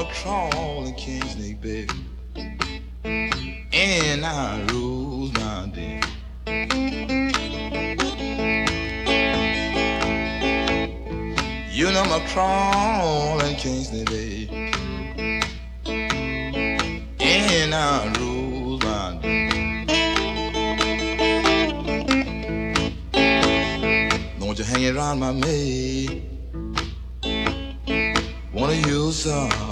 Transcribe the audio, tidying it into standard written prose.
a crawling king snake, baby. And I rules my day. You know I'm a crawling king snake, baby. And I rules my day. Don't you hang around my maid. Wanna use some